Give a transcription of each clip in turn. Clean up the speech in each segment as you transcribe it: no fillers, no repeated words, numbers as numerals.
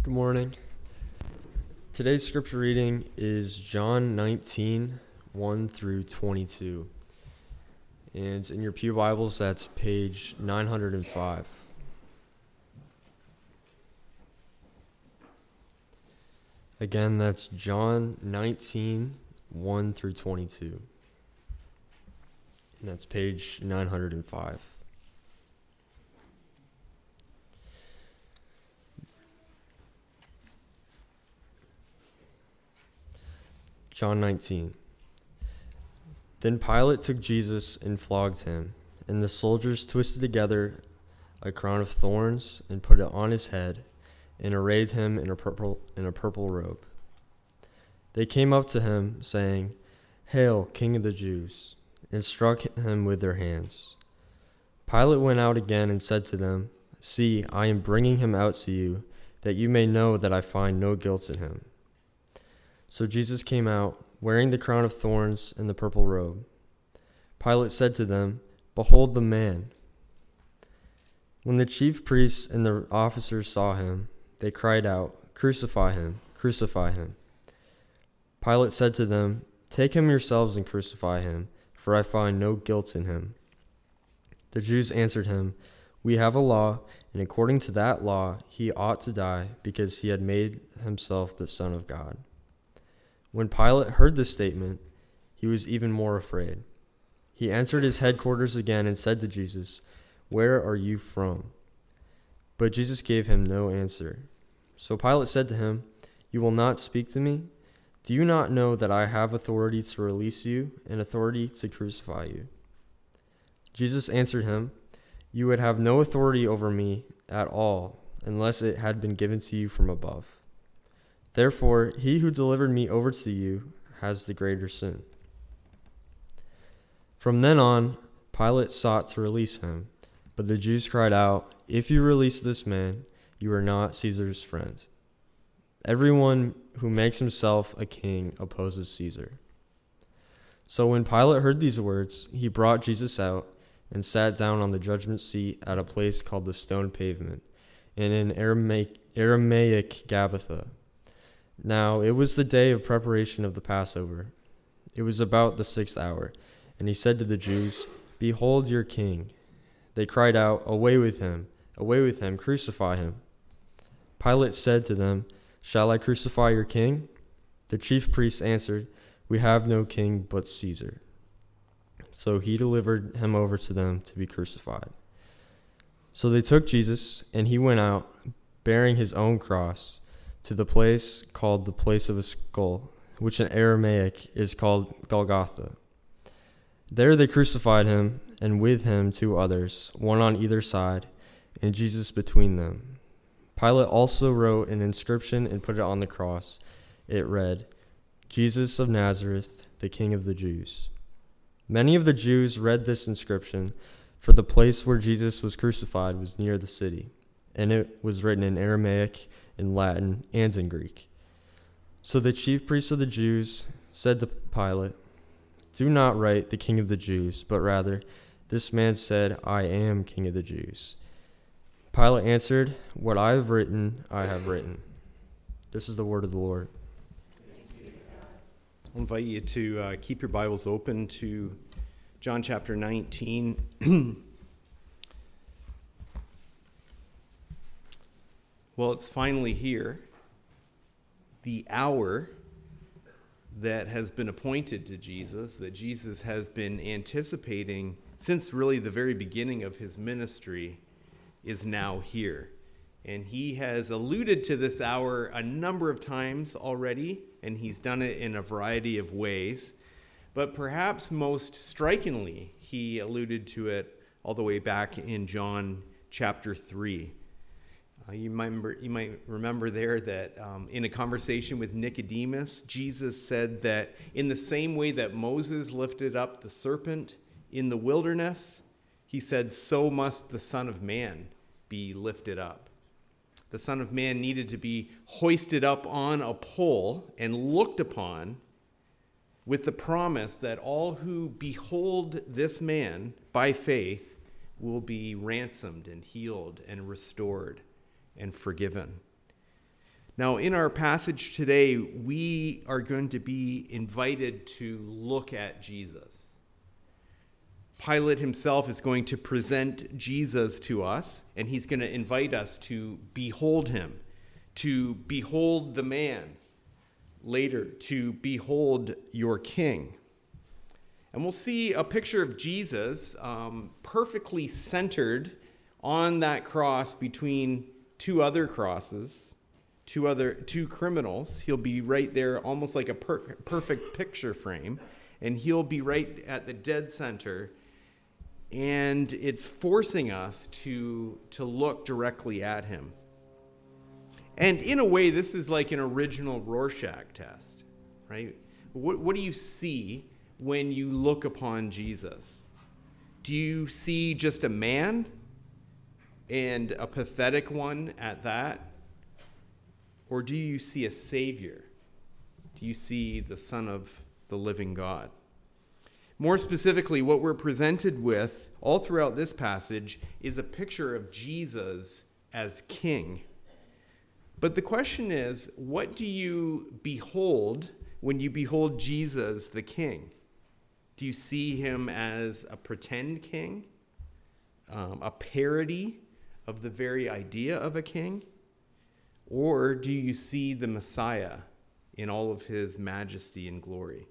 Good morning. Today's scripture reading is John 19, 1 through 22. And in your Pew Bibles, that's page 905. Again, that's John 19, 1 through 22. And that's page 905. John 19. Then Pilate took Jesus and flogged him, and the soldiers twisted together a crown of thorns and put it on his head, and arrayed him in a purple robe. They came up to him, saying, "Hail, King of the Jews," and struck him with their hands. Pilate went out again and said to them, "See, I am bringing him out to you, that you may know that I find no guilt in him." So Jesus came out, wearing the crown of thorns and the purple robe. Pilate said to them, "Behold the man." When the chief priests and the officers saw him, they cried out, "Crucify him! Crucify him!" Pilate said to them, "Take him yourselves and crucify him, for I find no guilt in him." The Jews answered him, "We have a law, and according to that law he ought to die, because he had made himself the Son of God." When Pilate heard this statement, he was even more afraid. He entered his headquarters again and said to Jesus, "Where are you from?" But Jesus gave him no answer. So Pilate said to him, "You will not speak to me? Do you not know that I have authority to release you and authority to crucify you?" Jesus answered him, "You would have no authority over me at all unless it had been given to you from above. Therefore, he who delivered me over to you has the greater sin." From then on, Pilate sought to release him, but the Jews cried out, "If you release this man, you are not Caesar's friend. Everyone who makes himself a king opposes Caesar." So when Pilate heard these words, he brought Jesus out and sat down on the judgment seat at a place called the Stone Pavement, and in Aramaic Gabbatha. Now it was the day of preparation of the Passover. It was about the 6th hour, and he said to the Jews, "Behold your king." They cried out, Away with him, crucify him." Pilate said to them, "Shall I crucify your king?" The chief priests answered, "We have no king but Caesar." So he delivered him over to them to be crucified. So they took Jesus, and he went out, bearing his own cross, to the place called the place of a skull, which in Aramaic is called Golgotha. There they crucified him, and with him 2 others, one on either side, and Jesus between them. Pilate also wrote an inscription and put it on the cross. It read, "Jesus of Nazareth, the King of the Jews." Many of the Jews read this inscription, for the place where Jesus was crucified was near the city, and it was written in Aramaic, in Latin, and in Greek. So the chief priests of the Jews said to Pilate, "Do not write the King of the Jews, but rather, this man said, 'I am King of the Jews.'" Pilate answered, "What I have written, I have written." This is the word of the Lord. I'll invite you to keep your Bibles open to John chapter 19. Well, it's finally here. The hour that has been appointed to Jesus, that Jesus has been anticipating since really the very beginning of his ministry, is now here. And he has alluded to this hour a number of times already, and he's done it in a variety of ways. But perhaps most strikingly, he alluded to it all the way back in John chapter 3. You might remember there that in a conversation with Nicodemus, Jesus said that in the same way that Moses lifted up the serpent in the wilderness, he said, so must the Son of Man be lifted up. The Son of Man needed to be hoisted up on a pole and looked upon with the promise that all who behold this man by faith will be ransomed and healed and restored and forgiven. Now, in our passage today, we are going to be invited to look at Jesus. Pilate himself is going to present Jesus to us, and he's going to invite us to behold him, to behold the man, later to behold your king. And we'll see a picture of Jesus perfectly centered on that cross between two other crosses, two criminals. He'll be right there, almost like a perfect picture frame, and he'll be right at the dead center. And it's forcing us to look directly at him. And in a way, this is like an original Rorschach test, right? What do you see when you look upon Jesus? Do you see just a man, and a pathetic one at that? Or do you see a Savior? Do you see the Son of the living God? More specifically, what we're presented with all throughout this passage is a picture of Jesus as king. But the question is, what do you behold when you behold Jesus the king? Do you see him as a pretend king? A parody of the very idea of a king? Or do you see the Messiah in all of his majesty and glory?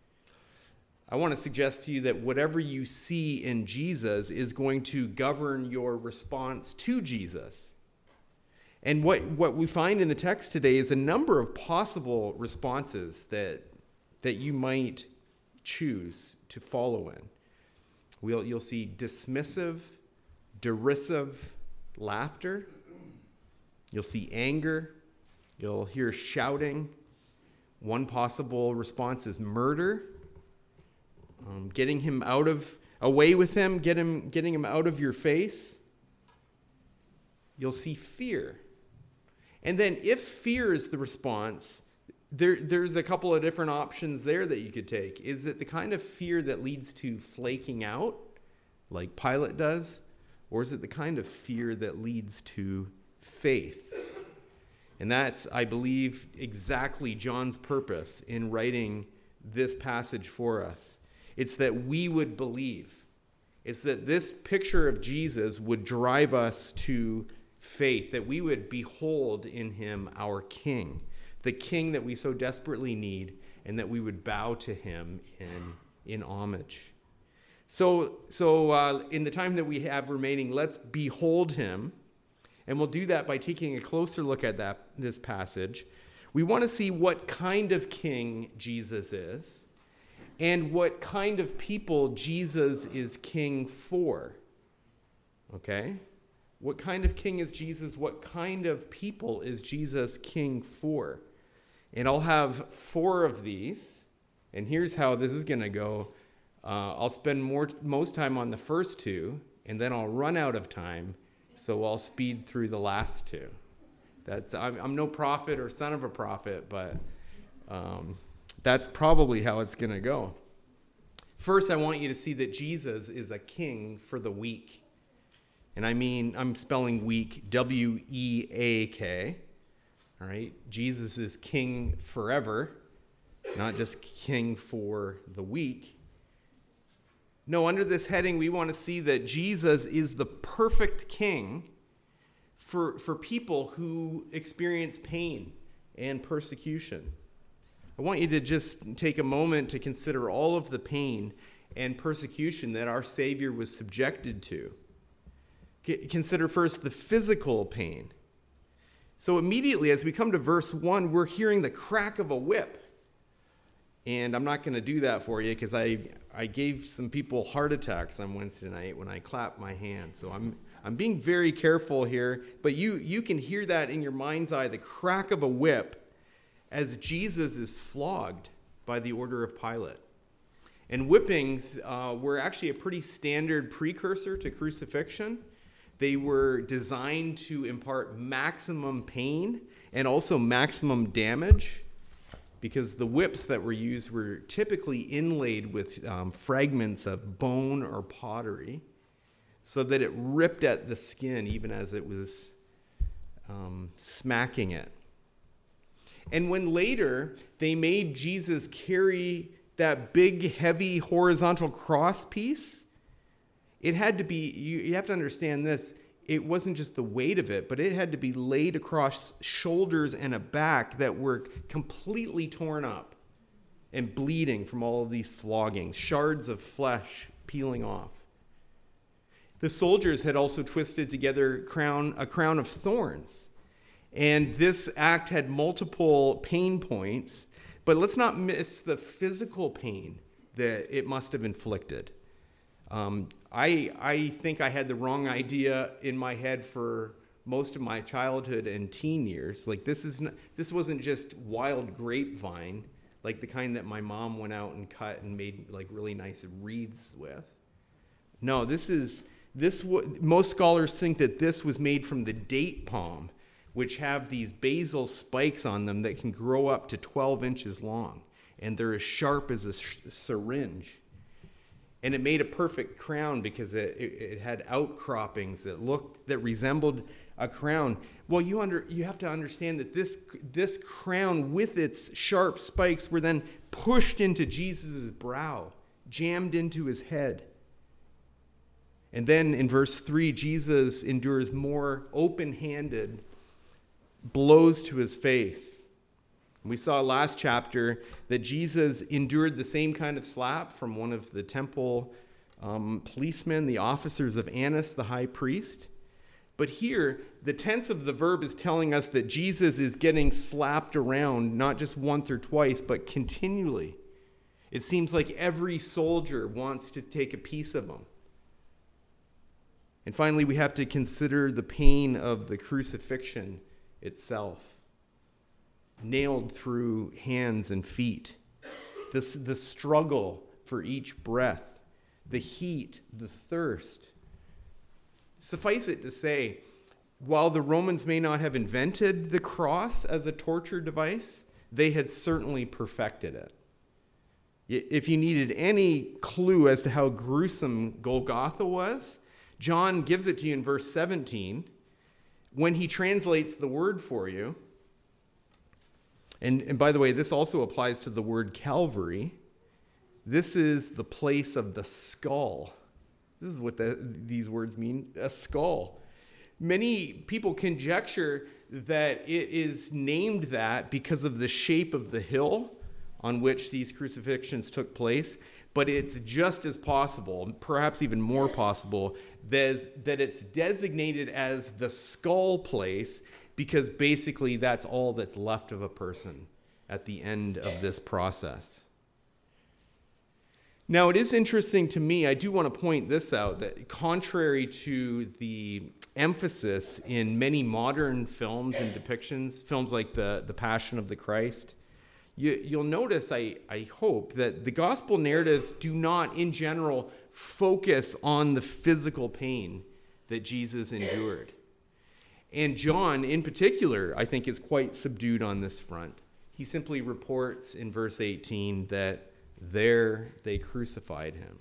I want to suggest to you that whatever you see in Jesus is going to govern your response to Jesus. And what we find in the text today is a number of possible responses that you might choose to follow in. You'll see dismissive, derisive laughter. You'll see anger. You'll hear shouting. One possible response is murder. Getting him away with him, getting him out of your face. You'll see fear. And then if fear is the response, there's a couple of different options there that you could take. Is it the kind of fear that leads to flaking out, like Pilate does? Or is it the kind of fear that leads to faith? And that's, I believe, exactly John's purpose in writing this passage for us. It's that we would believe. It's that this picture of Jesus would drive us to faith, that we would behold in him our king, the king that we so desperately need, and that we would bow to him in homage. So in the time that we have remaining, let's behold him. And we'll do that by taking a closer look at this passage. We want to see what kind of king Jesus is, and what kind of people Jesus is king for. Okay? What kind of king is Jesus? What kind of people is Jesus king for? And I'll have 4 of these. And here's how this is going to go. I'll spend most time on the first 2, and then I'll run out of time, so I'll speed through the last 2. I'm no prophet or son of a prophet, but that's probably how it's going to go. First, I want you to see that Jesus is a king for the weak. And I'm spelling weak, W-E-A-K. All right? Jesus is king forever, not just king for the weak. No, under this heading, we want to see that Jesus is the perfect king for people who experience pain and persecution. I want you to just take a moment to consider all of the pain and persecution that our Savior was subjected to. Consider first the physical pain. So immediately as we come to verse 1, we're hearing the crack of a whip. And I'm not going to do that for you because I gave some people heart attacks on Wednesday night when I clapped my hand. So I'm being very careful here. But you can hear that in your mind's eye, the crack of a whip, as Jesus is flogged by the order of Pilate. And whippings were actually a pretty standard precursor to crucifixion. They were designed to impart maximum pain and also maximum damage, because the whips that were used were typically inlaid with fragments of bone or pottery, so that it ripped at the skin even as it was smacking it. And when later they made Jesus carry that big, heavy, horizontal cross piece, it had to be, you have to understand this, it wasn't just the weight of it, but it had to be laid across shoulders and a back that were completely torn up and bleeding from all of these floggings, shards of flesh peeling off. The soldiers had also twisted together a crown of thorns. And this act had multiple pain points, but let's not miss the physical pain that it must have inflicted. I think I had the wrong idea in my head for most of my childhood and teen years. Like this wasn't just wild grapevine, like the kind that my mom went out and cut and made like really nice wreaths with. No, most scholars think that this was made from the date palm, which have these basal spikes on them that can grow up to 12 inches long, and they're as sharp as a syringe. And it made a perfect crown because it had outcroppings that resembled a crown. Well, you have to understand that this crown with its sharp spikes were then pushed into Jesus' brow, jammed into his head. And then in verse 3, Jesus endures more open-handed blows to his face. We saw last chapter that Jesus endured the same kind of slap from one of the temple policemen, the officers of Annas, the high priest. But here, the tense of the verb is telling us that Jesus is getting slapped around, not just once or twice, but continually. It seems like every soldier wants to take a piece of him. And finally, we have to consider the pain of the crucifixion itself, nailed through hands and feet, the struggle for each breath, the heat, the thirst. Suffice it to say, while the Romans may not have invented the cross as a torture device, they had certainly perfected it. If you needed any clue as to how gruesome Golgotha was, John gives it to you in verse 17 when he translates the word for you. And by the way, this also applies to the word Calvary. This is the place of the skull. This is what these words mean, a skull. Many people conjecture that it is named that because of the shape of the hill on which these crucifixions took place, but it's just as possible, perhaps even more possible, that it's designated as the skull place because basically that's all that's left of a person at the end of this process. Now, it is interesting to me, I do want to point this out, that contrary to the emphasis in many modern films and depictions, films like the Passion of the Christ, you'll notice, I hope, that the gospel narratives do not, in general, focus on the physical pain that Jesus endured. And John, in particular, I think is quite subdued on this front. He simply reports in verse 18 that there they crucified him.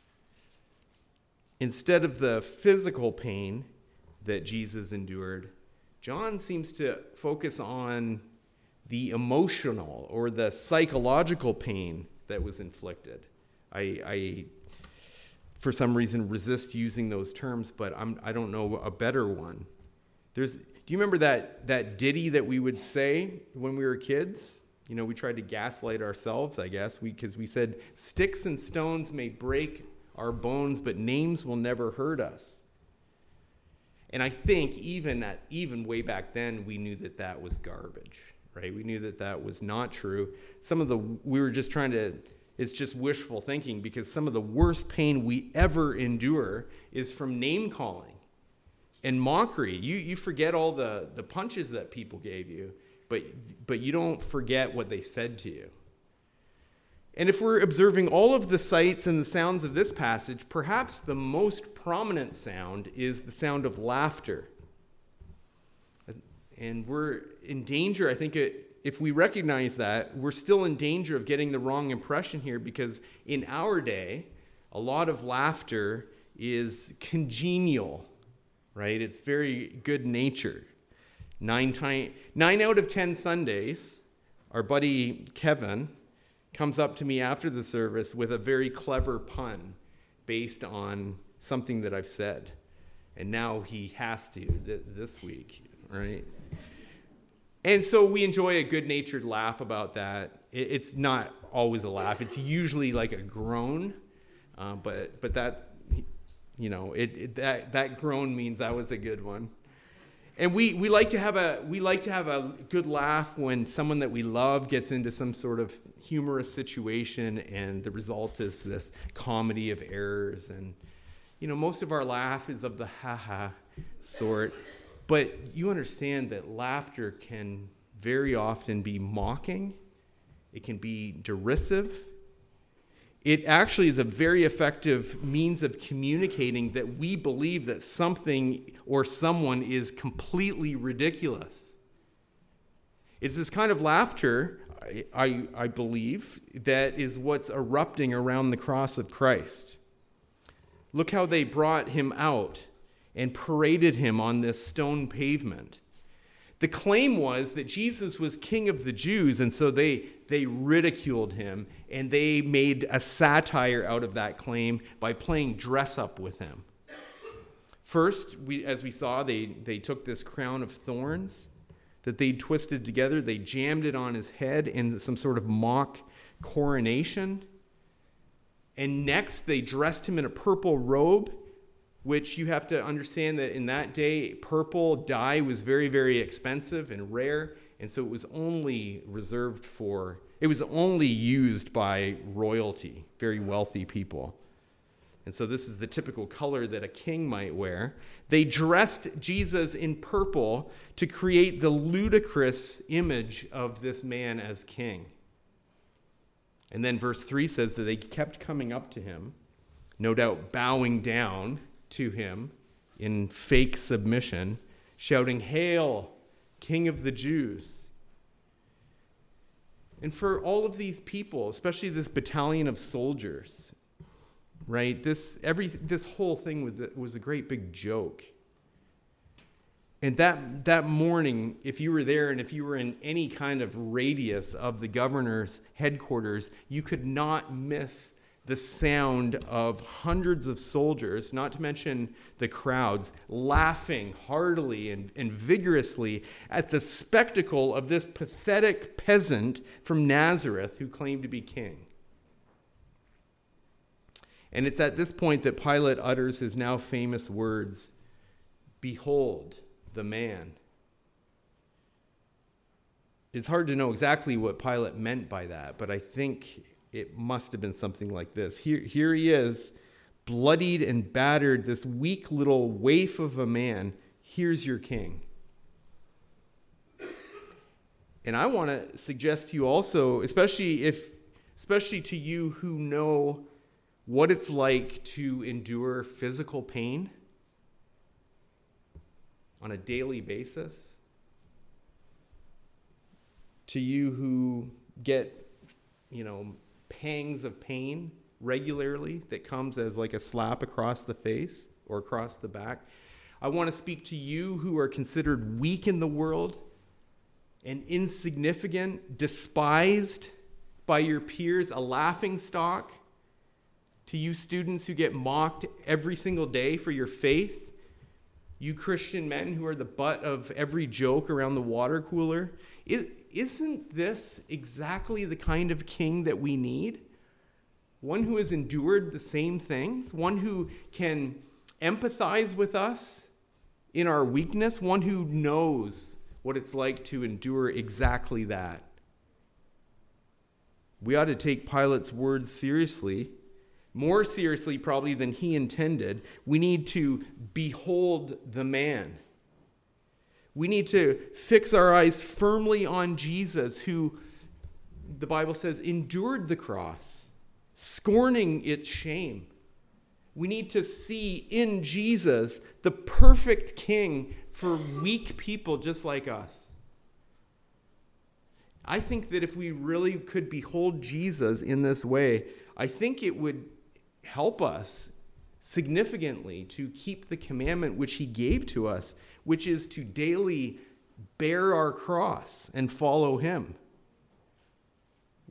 Instead of the physical pain that Jesus endured, John seems to focus on the emotional or the psychological pain that was inflicted. I for some reason, resist using those terms, but I don't know a better one. Do you remember that ditty that we would say when we were kids? You know, we tried to gaslight ourselves, I guess, because we said, sticks and stones may break our bones, but names will never hurt us. And I think even way back then, we knew that was garbage, right? We knew that was not true. We were just trying to, it's just wishful thinking, because some of the worst pain we ever endure is from name calling and mockery. You forget all the punches that people gave you, but you don't forget what they said to you. And if we're observing all of the sights and the sounds of this passage, perhaps the most prominent sound is the sound of laughter. And we're in danger, I think, if we recognize that, we're still in danger of getting the wrong impression here, because in our day, a lot of laughter is congenial, right? It's very good-natured. 9 out of 10 Sundays, our buddy Kevin comes up to me after the service with a very clever pun based on something that I've said. And now he has to this week, right? And so we enjoy a good-natured laugh about that. It's not always a laugh. It's usually like a groan, but that, that groan means that was a good one. And we like to have a good laugh when someone that we love gets into some sort of humorous situation, and the result is this comedy of errors. And most of our laugh is of the ha-ha sort. But you understand that laughter can very often be mocking. It can be derisive. It actually is a very effective means of communicating that we believe that something or someone is completely ridiculous. It's this kind of laughter, I believe, that is what's erupting around the cross of Christ. Look how they brought him out and paraded him on this stone pavement. The claim was that Jesus was king of the Jews, and so they ridiculed him, and they made a satire out of that claim by playing dress up with him. First, as we saw, they took this crown of thorns that they twisted together. They jammed it on his head in some sort of mock coronation. And next, they dressed him in a purple robe, which you have to understand that in that day, purple dye was very, very expensive and rare. And so it was only used by royalty, very wealthy people. And so this is the typical color that a king might wear. They dressed Jesus in purple to create the ludicrous image of this man as king. And then verse 3 says that they kept coming up to him, no doubt bowing down to him in fake submission, shouting, "Hail, King of the Jews." And for all of these people, especially this battalion of soldiers, right, this whole thing was a great big joke. And that morning, if you were there and if you were in any kind of radius of the governor's headquarters, you could not miss the sound of hundreds of soldiers, not to mention the crowds, laughing heartily and vigorously at the spectacle of this pathetic peasant from Nazareth who claimed to be king. And it's at this point that Pilate utters his now famous words, "Behold the man." It's hard to know exactly what Pilate meant by that, but I think it must have been something like this. Here he is, bloodied and battered, this weak little waif of a man. Here's your king. And I want to suggest to you also, especially to you who know what it's like to endure physical pain on a daily basis, to you who get, pangs of pain regularly that comes as like a slap across the face or across the back. I want to speak to you who are considered weak in the world and insignificant, despised by your peers, a laughingstock. To you students who get mocked every single day for your faith. You Christian men who are the butt of every joke around the water cooler. Isn't this exactly the kind of king that we need? One who has endured the same things, one who can empathize with us in our weakness, one who knows what it's like to endure exactly that. We ought to take Pilate's words seriously, more seriously probably than he intended. We need to behold the man. We need to fix our eyes firmly on Jesus, who, the Bible says, endured the cross, scorning its shame. We need to see in Jesus the perfect king for weak people just like us. I think that if we really could behold Jesus in this way, I think it would help us significantly to keep the commandment which he gave to us, which is to daily bear our cross and follow him.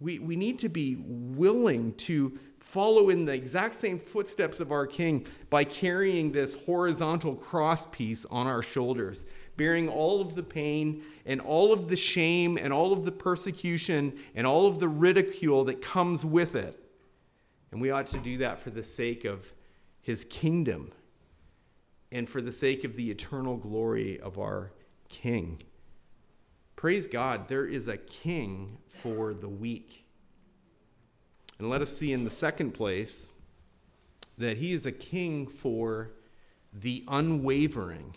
We need to be willing to follow in the exact same footsteps of our King by carrying this horizontal cross piece on our shoulders, bearing all of the pain and all of the shame and all of the persecution and all of the ridicule that comes with it. And we ought to do that for the sake of his kingdom and for the sake of the eternal glory of our King. Praise God, there is a king for the weak. And let us see in the second place that he is a king for the unwavering.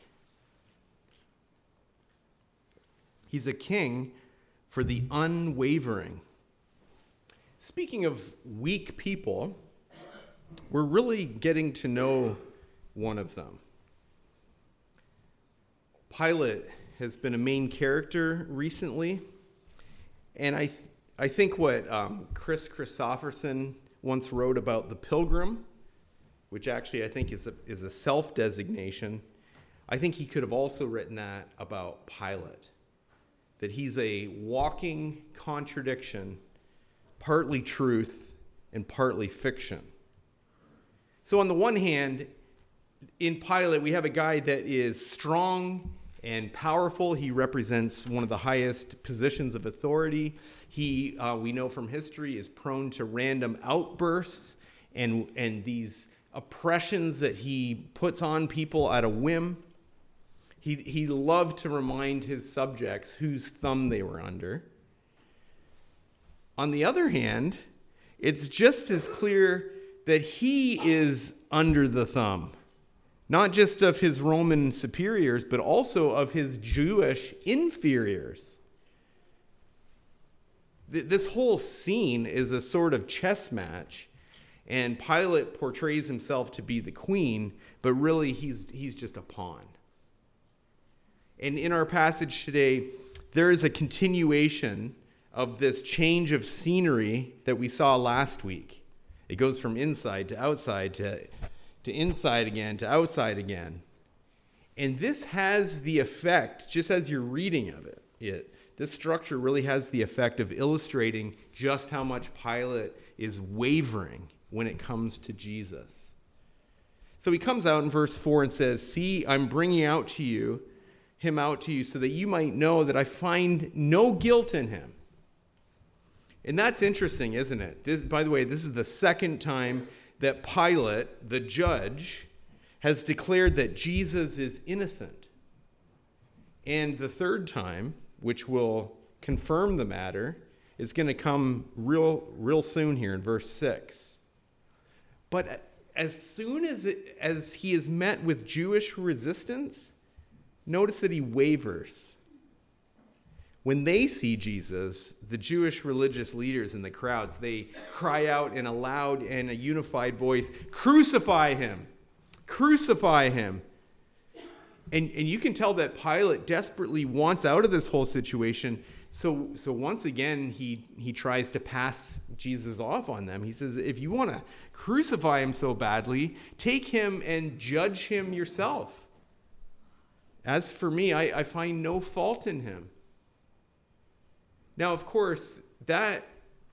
He's a king for the unwavering. Speaking of weak people, we're really getting to know one of them. Pilate has been a main character recently, and I think what Chris Christopherson once wrote about the pilgrim, which actually I think is a self-designation, I think he could have also written that about Pilate, that he's a walking contradiction, partly truth and partly fiction. So on the one hand, in Pilate, we have a guy that is strong and powerful. He represents one of the highest positions of authority. He, we know from history, is prone to random outbursts and these oppressions that he puts on people at a whim. He loved to remind his subjects whose thumb they were under. On the other hand, it's just as clear that he is under the thumb, not just of his Roman superiors, but also of his Jewish inferiors. This whole scene is a sort of chess match, and Pilate portrays himself to be the queen, but really he's just a pawn. And in our passage today, there is a continuation of this change of scenery that we saw last week. It goes from inside to outside to inside again, to outside again. And this has the effect, just as you're reading of it, this structure really has the effect of illustrating just how much Pilate is wavering when it comes to Jesus. So he comes out in verse 4 and says, "See, I'm bringing him out to you so that you might know that I find no guilt in him." And that's interesting, isn't it? By the way, this is the second time that Pilate, the judge, has declared that Jesus is innocent. And the third time, which will confirm the matter, is going to come real soon here in verse 6. But as soon as he is met with Jewish resistance, notice that he wavers. When they see Jesus, the Jewish religious leaders in the crowds, they cry out in a loud and a unified voice, "Crucify him! Crucify him!" And you can tell that Pilate desperately wants out of this whole situation. So once again, he tries to pass Jesus off on them. He says, if you want to crucify him so badly, take him and judge him yourself. As for me, I find no fault in him. Now, of course, that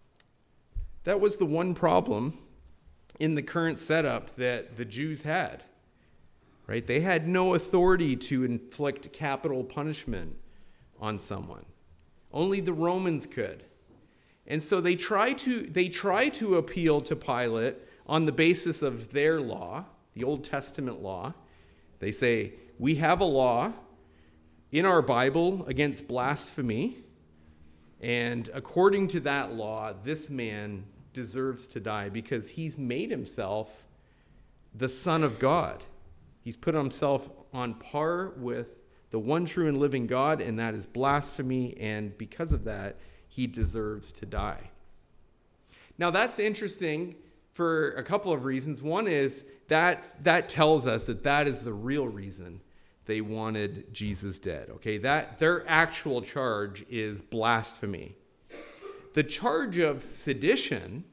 was the one problem in the current setup that the Jews had, right? They had no authority to inflict capital punishment on someone. Only the Romans could. And so they try to appeal to Pilate on the basis of their law, the Old Testament law. They say, we have a law in our Bible against blasphemy. And according to that law, this man deserves to die because he's made himself the Son of God. He's put himself on par with the one true and living God, and that is blasphemy. And because of that, he deserves to die. Now, that's interesting for a couple of reasons. One is that tells us that is the real reason they wanted Jesus dead. Okay, that their actual charge is blasphemy. The charge of sedition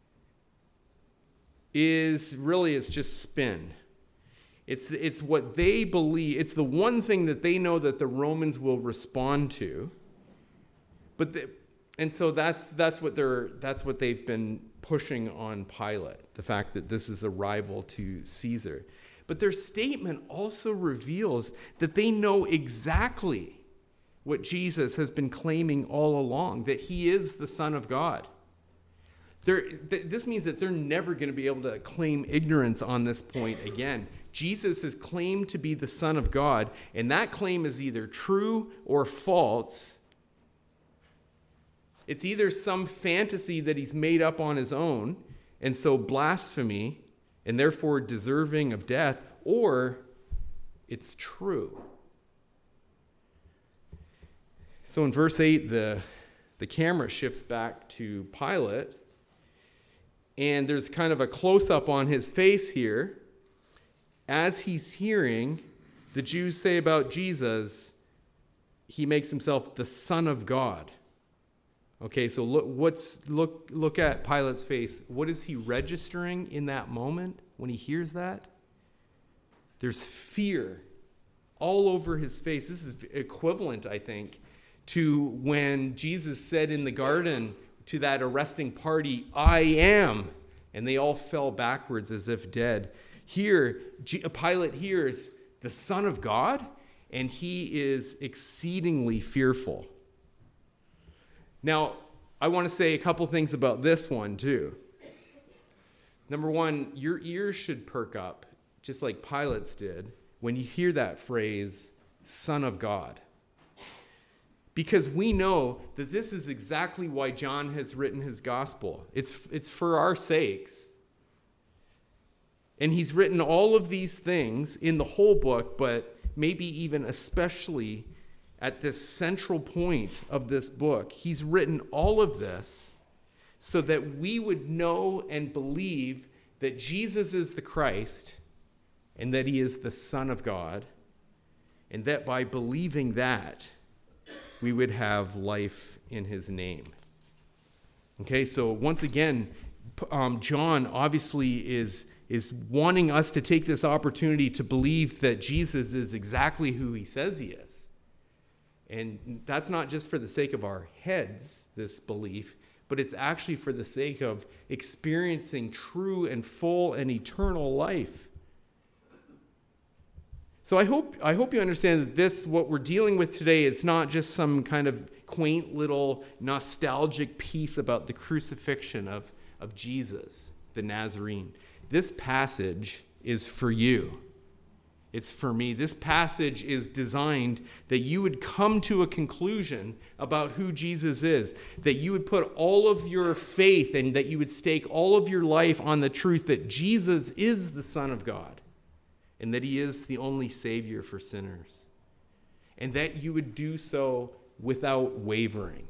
it's just spin. It's what they believe. It's the one thing that they know that the Romans will respond to. But And so that's what they've been pushing on Pilate, the fact that this is a rival to Caesar. But their statement also reveals that they know exactly what Jesus has been claiming all along, that he is the Son of God. This means that they're never going to be able to claim ignorance on this point again. Jesus has claimed to be the Son of God, and that claim is either true or false. It's either some fantasy that he's made up on his own, and so blasphemy, and therefore deserving of death, or it's true. So in verse 8, the camera shifts back to Pilate, and there's kind of a close-up on his face here. As he's hearing the Jews say about Jesus, he makes himself the Son of God. Okay, so look at Pilate's face. What is he registering in that moment when he hears that? There's fear all over his face. This is equivalent, I think, to when Jesus said in the garden to that arresting party, "I am," and they all fell backwards as if dead. Here, Pilate hears the Son of God, and he is exceedingly fearful. Now, I want to say a couple things about this one, too. Number one, your ears should perk up, just like Pilate's did, when you hear that phrase, Son of God. Because we know that this is exactly why John has written his gospel. It's for our sakes. And he's written all of these things in the whole book, but maybe even especially at this central point of this book. He's written all of this so that we would know and believe that Jesus is the Christ and that he is the Son of God, and that by believing that, we would have life in his name. Okay, so once again, John obviously is wanting us to take this opportunity to believe that Jesus is exactly who he says he is. And that's not just for the sake of our heads, this belief, but it's actually for the sake of experiencing true and full and eternal life. So I hope you understand that this, what we're dealing with today, is not just some kind of quaint little nostalgic piece about the crucifixion of Jesus, the Nazarene. This passage is for you. It's for me. This passage is designed that you would come to a conclusion about who Jesus is, that you would put all of your faith and that you would stake all of your life on the truth that Jesus is the Son of God and that he is the only Savior for sinners, and that you would do so without wavering.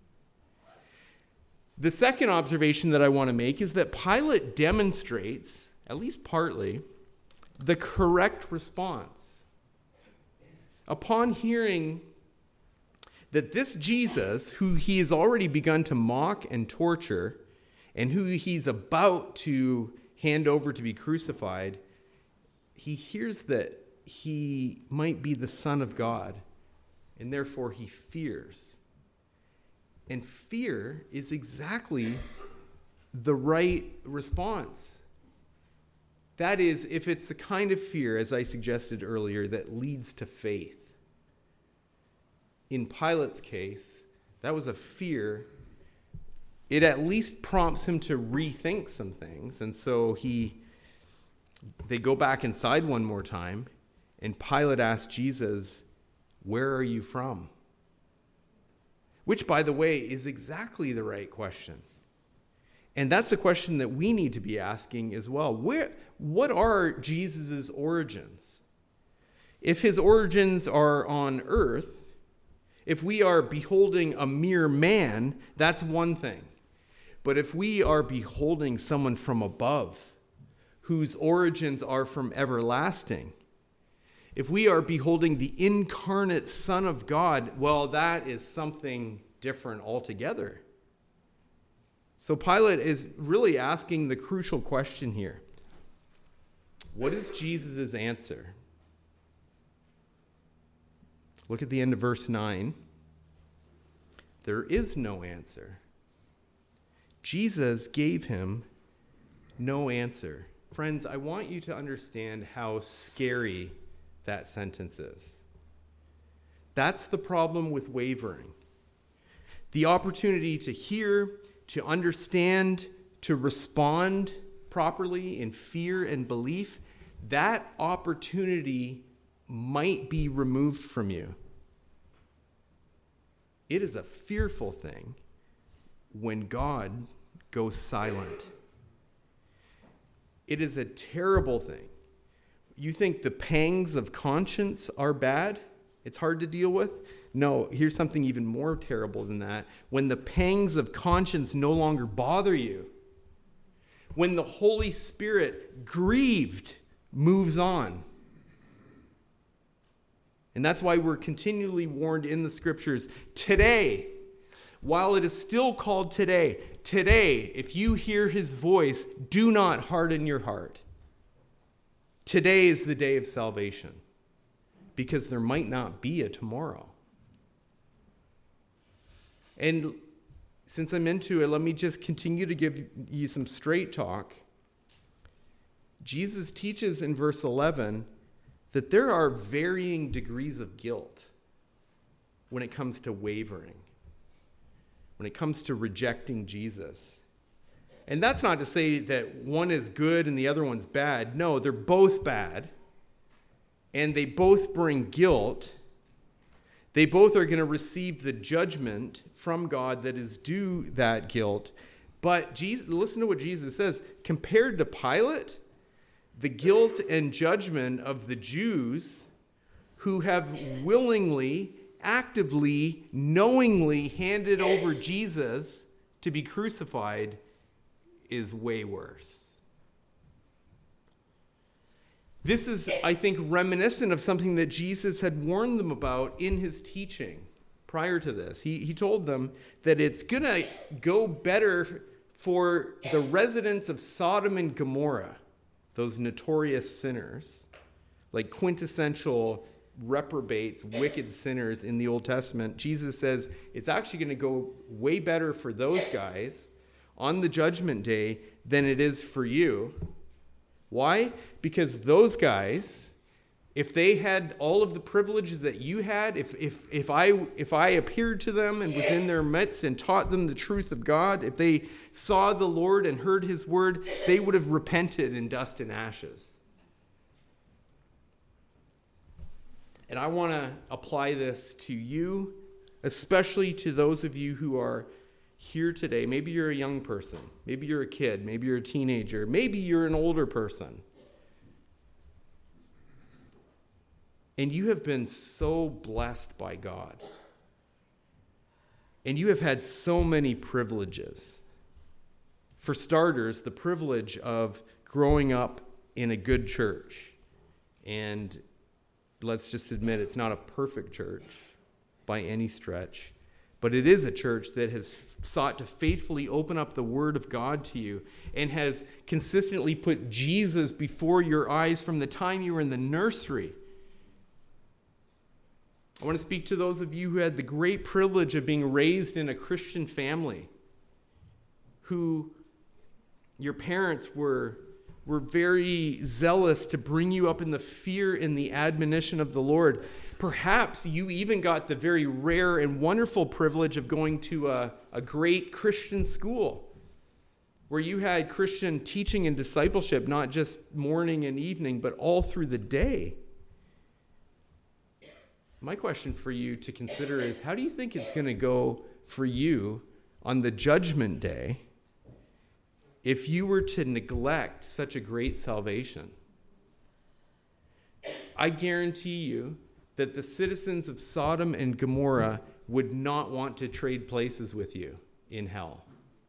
The second observation that I want to make is that Pilate demonstrates, at least partly, the correct response. Upon hearing that this Jesus, who he has already begun to mock and torture, and who he's about to hand over to be crucified, he hears that he might be the Son of God, and therefore he fears. And fear is exactly the right response. That is, if it's the kind of fear, as I suggested earlier, that leads to faith. In Pilate's case, that was a fear. It at least prompts him to rethink some things. And so they go back inside one more time, and Pilate asks Jesus, "Where are you from?" Which, by the way, is exactly the right question. And that's the question that we need to be asking as well. What are Jesus' origins? If his origins are on earth, if we are beholding a mere man, that's one thing. But if we are beholding someone from above, whose origins are from everlasting, if we are beholding the incarnate Son of God, well, that is something different altogether. So Pilate is really asking the crucial question here. What is Jesus' answer? Look at the end of verse 9. there is no answer. Jesus gave him no answer. Friends, I want you to understand how scary that sentence is. That's the problem with wavering. The opportunity to hear, to understand, to respond properly in fear and belief, that opportunity might be removed from you. It is a fearful thing when God goes silent. It is a terrible thing. You think the pangs of conscience are bad? It's hard to deal with? No, here's something even more terrible than that. When the pangs of conscience no longer bother you. When the Holy Spirit, grieved, moves on. And that's why we're continually warned in the scriptures, today, while it is still called today, if you hear his voice, do not harden your heart. Today is the day of salvation, because there might not be a tomorrow. And since I'm into it, let me just continue to give you some straight talk. Jesus teaches in verse 11 that there are varying degrees of guilt when it comes to wavering, when it comes to rejecting Jesus. And that's not to say that one is good and the other one's bad. No, they're both bad, and they both bring guilt. They both are going to receive the judgment from God that is due that guilt. But Jesus, listen to what Jesus says. Compared to Pilate, the guilt and judgment of the Jews who have willingly, actively, knowingly handed over Jesus to be crucified is way worse. This is, I think, reminiscent of something that Jesus had warned them about in his teaching prior to this. He told them that it's going to go better for the residents of Sodom and Gomorrah, those notorious sinners, like quintessential reprobates, wicked sinners in the Old Testament. Jesus says it's actually going to go way better for those guys on the judgment day than it is for you. Why? Because those guys, if they had all of the privileges that you had, if I appeared to them and was in their midst and taught them the truth of God, if they saw the Lord and heard his word, they would have repented in dust and ashes. And I want to apply this to you, especially to those of you who are here today. Maybe you're a young person. Maybe you're a kid. Maybe you're a teenager. Maybe you're an older person. And you have been so blessed by God. And you have had so many privileges. For starters, the privilege of growing up in a good church. And let's just admit it's not a perfect church by any stretch. But it is a church that has sought to faithfully open up the Word of God to you and has consistently put Jesus before your eyes from the time you were in the nursery. I want to speak to those of you who had the great privilege of being raised in a Christian family, who your parents were very zealous to bring you up in the fear and the admonition of the Lord. Perhaps you even got the very rare and wonderful privilege of going to a great Christian school where you had Christian teaching and discipleship, not just morning and evening, but all through the day. My question for you to consider is, how do you think it's going to go for you on the judgment day if you were to neglect such a great salvation? I guarantee you that the citizens of Sodom and Gomorrah would not want to trade places with you in hell.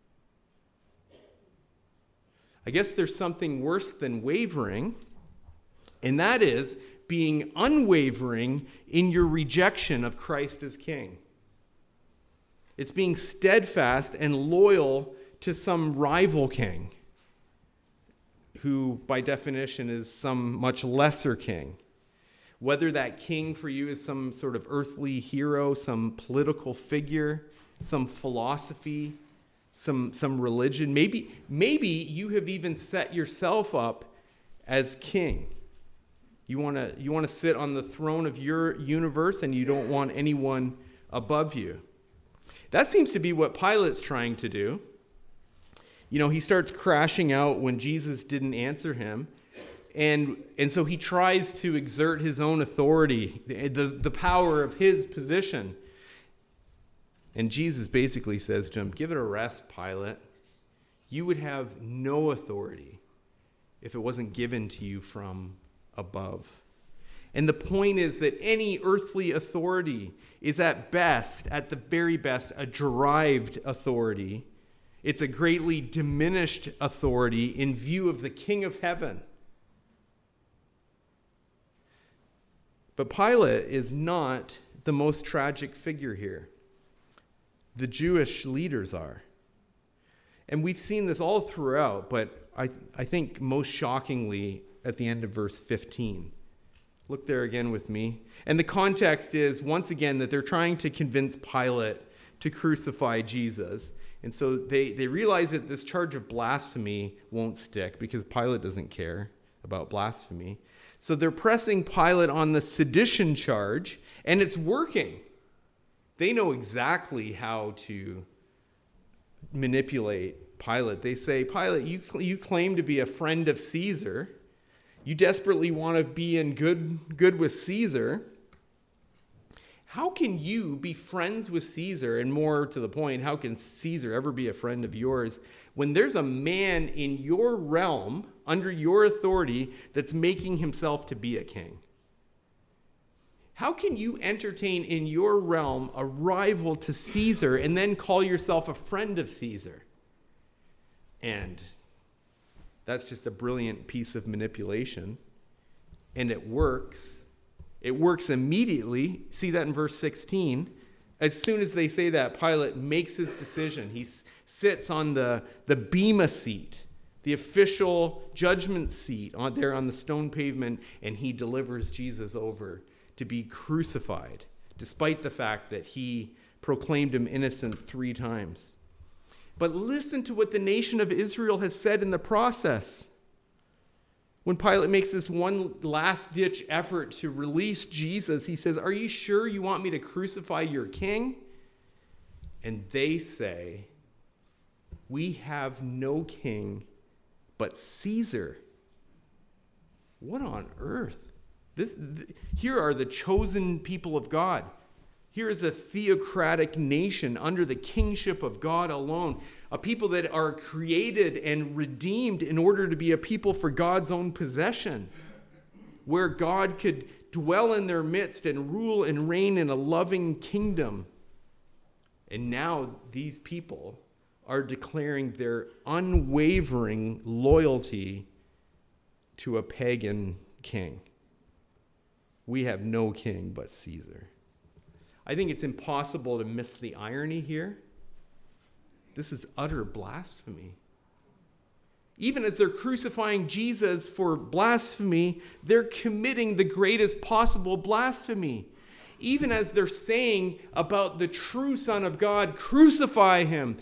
I guess there's something worse than wavering, and that is being unwavering in your rejection of Christ as King. It's being steadfast and loyal to some rival king who, by definition, is some much lesser king. Whether that king for you is some sort of earthly hero, some political figure, some philosophy, some religion. Maybe you have even set yourself up as king. You want to sit on the throne of your universe, and you don't want anyone above you. That seems to be what Pilate's trying to do. He starts crashing out when Jesus didn't answer him. And so he tries to exert his own authority, the power of his position. And Jesus basically says to him, "Give it a rest, Pilate. You would have no authority if it wasn't given to you from above." And the point is that any earthly authority is at the very best, a derived authority. It's a greatly diminished authority in view of the King of Heaven. But Pilate is not the most tragic figure here. The Jewish leaders are. And we've seen this all throughout, but I think most shockingly at the end of verse 15. Look there again with me. And the context is, once again, that they're trying to convince Pilate to crucify Jesus. And so they realize that this charge of blasphemy won't stick because Pilate doesn't care about blasphemy. So they're pressing Pilate on the sedition charge, and it's working. They know exactly how to manipulate Pilate. They say, "Pilate, you claim to be a friend of Caesar. You desperately want to be in good with Caesar. How can you be friends with Caesar? And more to the point, how can Caesar ever be a friend of yours when there's a man in your realm, under your authority, that's making himself to be a king? How can you entertain in your realm a rival to Caesar and then call yourself a friend of Caesar?" And that's just a brilliant piece of manipulation. And it works. It works immediately. See that in verse 16. As soon as they say that, Pilate makes his decision. He sits on the bema seat, the official judgment seat on the stone pavement, and he delivers Jesus over to be crucified, despite the fact that he proclaimed him innocent 3 times. But listen to what the nation of Israel has said in the process. When Pilate makes this one last-ditch effort to release Jesus, he says, "Are you sure you want me to crucify your king?" And they say, "We have no king but Caesar." What on earth? Here are the chosen people of God. Here is a theocratic nation under the kingship of God alone, a people that are created and redeemed in order to be a people for God's own possession, where God could dwell in their midst and rule and reign in a loving kingdom. And now these people are declaring their unwavering loyalty to a pagan king. We have no king but Caesar. I think it's impossible to miss the irony here. This is utter blasphemy. Even as they're crucifying Jesus for blasphemy, they're committing the greatest possible blasphemy. Even as they're saying about the true Son of God, crucify him,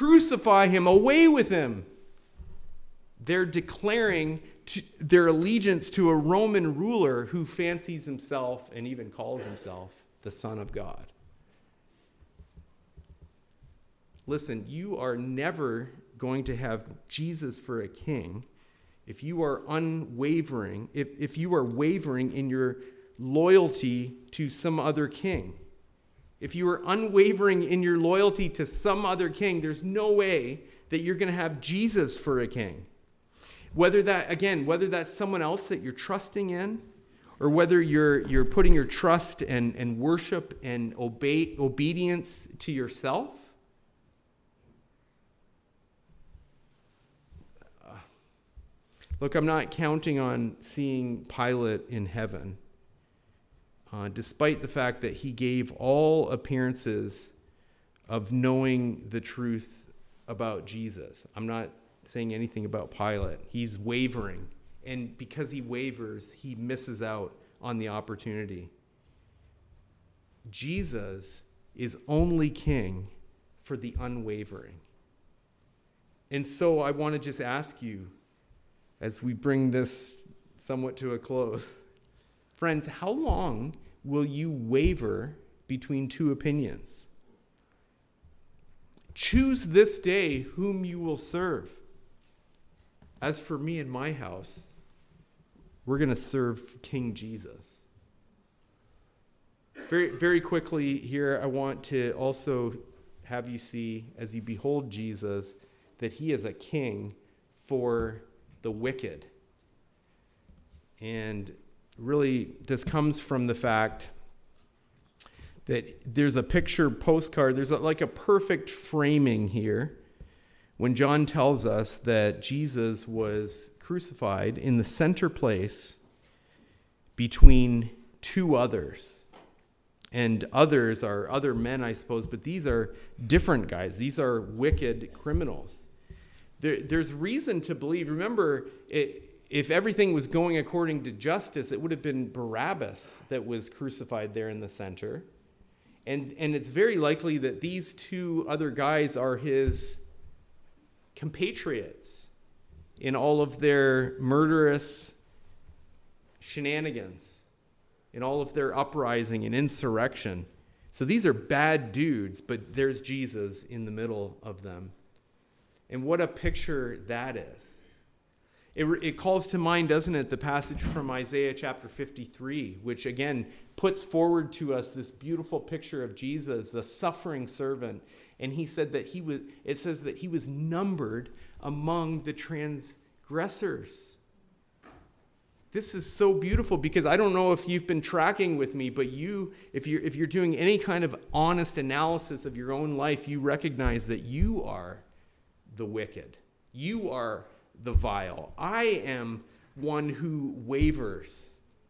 away with him. They're declaring their allegiance to a Roman ruler who fancies himself and even calls himself the Son of God. Listen, you are never going to have Jesus for a king if you are unwavering, if you are wavering in your loyalty to some other king. If you are unwavering in your loyalty to some other king, there's no way that you're going to have Jesus for a king. Whether that's someone else that you're trusting in, or whether you're putting your trust and worship and obedience to yourself. Look, I'm not counting on seeing Pilate in heaven, despite the fact that he gave all appearances of knowing the truth about Jesus. I'm not saying anything about Pilate. He's wavering. And because he wavers, he misses out on the opportunity. Jesus is only king for the unwavering. And so I want to just ask you, as we bring this somewhat to a close, friends, how long will you waver between two opinions? Choose this day whom you will serve. As for me and my house, we're going to serve King Jesus. Very, very quickly here, I want to also have you see, as you behold Jesus, that he is a king for the wicked. And really, this comes from the fact that there's a picture postcard, there's like a perfect framing here when John tells us that Jesus was crucified in the center place between two others. And others are other men, I suppose, but these are different guys. These are wicked criminals. There's reason to believe. Remember, if everything was going according to justice, it would have been Barabbas that was crucified there in the center. And it's very likely that these two other guys are his compatriots in all of their murderous shenanigans, in all of their uprising and insurrection. So these are bad dudes, but there's Jesus in the middle of them. And what a picture that is. It calls to mind, doesn't it, the passage from Isaiah chapter 53, which again puts forward to us this beautiful picture of Jesus, the suffering servant. And he said that it says that he was numbered among the transgressors. This is so beautiful because I don't know if you've been tracking with me, but if you're doing any kind of honest analysis of your own life, you recognize that you are the wicked. You are the vile. I am one who wavers.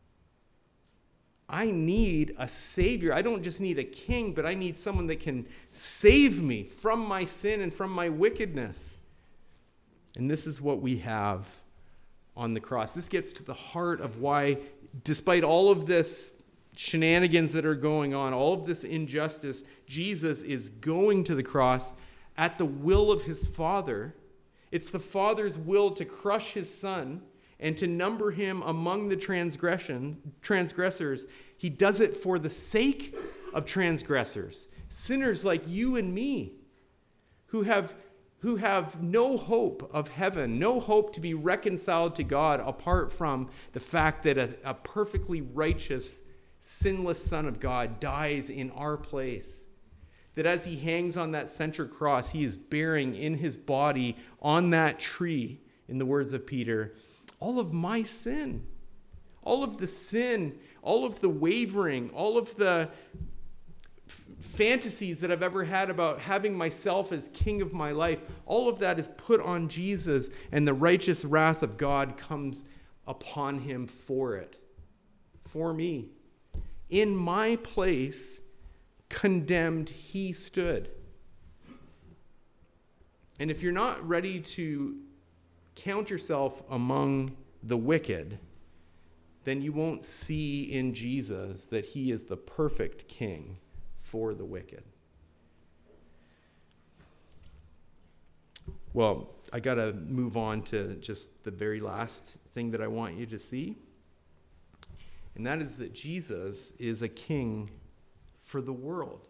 I need a Savior. I don't just need a king, but I need someone that can save me from my sin and from my wickedness. And this is what we have on the cross. This gets to the heart of why, despite all of this shenanigans that are going on, all of this injustice, Jesus is going to the cross at the will of his Father. It's the Father's will to crush his Son and to number him among the transgressors. He does it for the sake of transgressors, sinners like you and me, who have no hope of heaven, no hope to be reconciled to God apart from the fact that a perfectly righteous, sinless Son of God dies in our place. That as he hangs on that center cross, he is bearing in his body on that tree, in the words of Peter, all of my sin, all of the wavering, all of the fantasies that I've ever had about having myself as king of my life, all of that is put on Jesus, and the righteous wrath of God comes upon him for it, for me. In my place, condemned he stood. And if you're not ready to count yourself among the wicked, then you won't see in Jesus that he is the perfect king for the wicked. Well, I got to move on to just the very last thing that I want you to see. And that is that Jesus is a king for the world.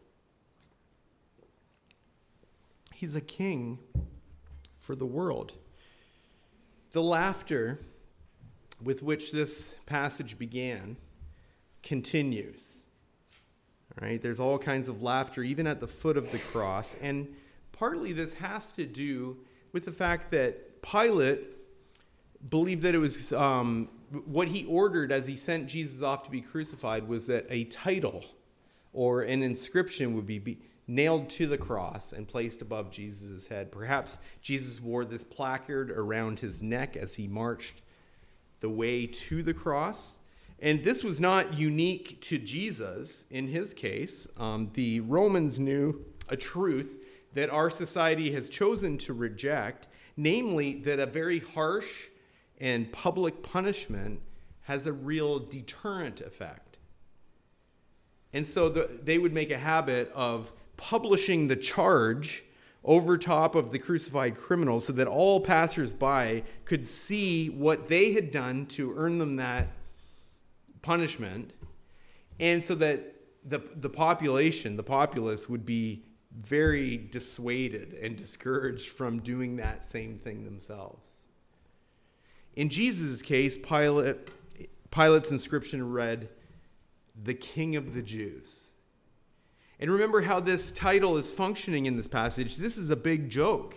He's a king for the world. The laughter with which this passage began continues. All right, there's all kinds of laughter even at the foot of the cross, and partly this has to do with the fact that Pilate believed that it was what he ordered as he sent Jesus off to be crucified was that a title or an inscription would be nailed to the cross and placed above Jesus' head. Perhaps Jesus wore this placard around his neck as he marched the way to the cross. And this was not unique to Jesus in his case. The Romans knew a truth that our society has chosen to reject, namely that a very harsh and public punishment has a real deterrent effect. And so they would make a habit of publishing the charge over top of the crucified criminal so that all passersby could see what they had done to earn them that punishment, and so that the populace would be very dissuaded and discouraged from doing that same thing themselves. In Jesus' case, Pilate's inscription read, "The King of the Jews." And remember how this title is functioning in this passage. This is a big joke.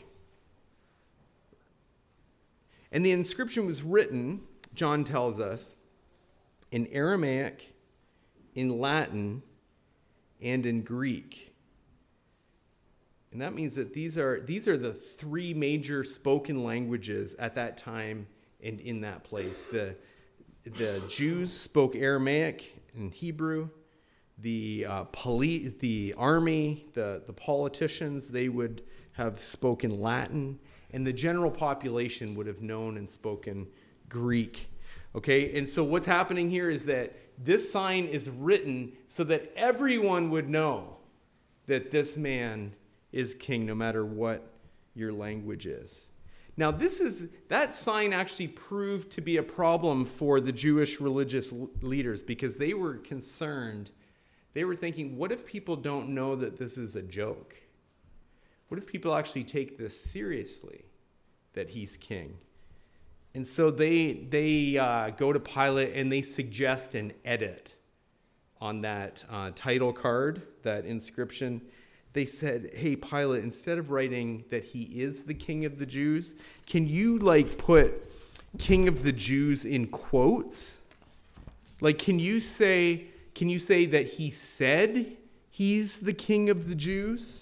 And the inscription was written, John tells us, in Aramaic, in Latin, and in Greek. And that means that these are the three major spoken languages at that time and in that place. The Jews spoke Aramaic and Hebrew. The army, the politicians, they would have spoken Latin, and the general population would have known and spoken Greek. Okay, and so what's happening here is that this sign is written so that everyone would know that this man is king, no matter what your language is. Now, that sign actually proved to be a problem for the Jewish religious leaders because they were concerned. They were thinking, what if people don't know that this is a joke? What if people actually take this seriously, that he's king? And so they go to Pilate and they suggest an edit on that title card, that inscription. They said, hey, Pilate, instead of writing that he is the King of the Jews, can you put King of the Jews in quotes? Can you say that he said he's the King of the Jews?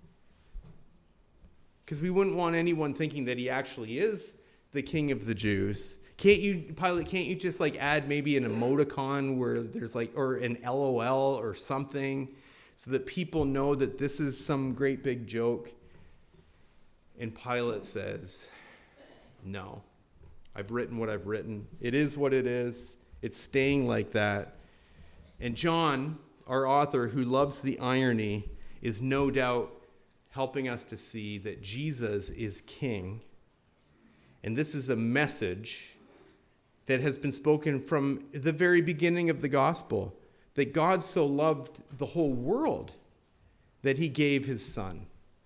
Because we wouldn't want anyone thinking that he actually is the King of the Jews. Pilate, can't you just add maybe an emoticon where there's or an LOL or something so that people know that this is some great big joke? And Pilate says, no, I've written what I've written. It is what it is. It's staying like that. And John, our author, who loves the irony, is no doubt helping us to see that Jesus is king. And this is a message that has been spoken from the very beginning of the gospel, that God so loved the whole world that he gave his son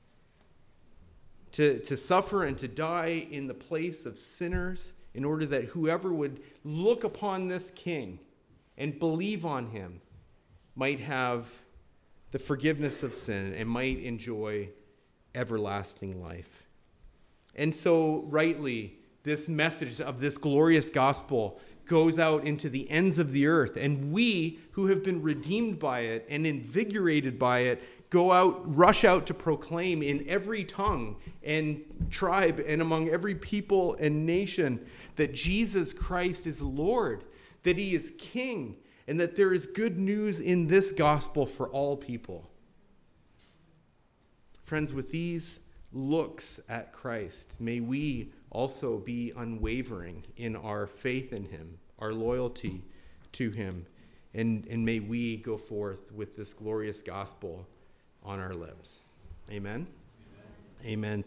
to suffer and to die in the place of sinners in order that whoever would look upon this king and believe on him might have the forgiveness of sin and might enjoy everlasting life. And so rightly, this message of this glorious gospel goes out into the ends of the earth, and we who have been redeemed by it and invigorated by it rush out to proclaim in every tongue and tribe and among every people and nation that Jesus Christ is Lord, that he is King, and that there is good news in this gospel for all people. Friends, with these looks at Christ, may we also be unwavering in our faith in him, our loyalty to him, and may we go forth with this glorious gospel on our lips. Amen? Amen. Amen.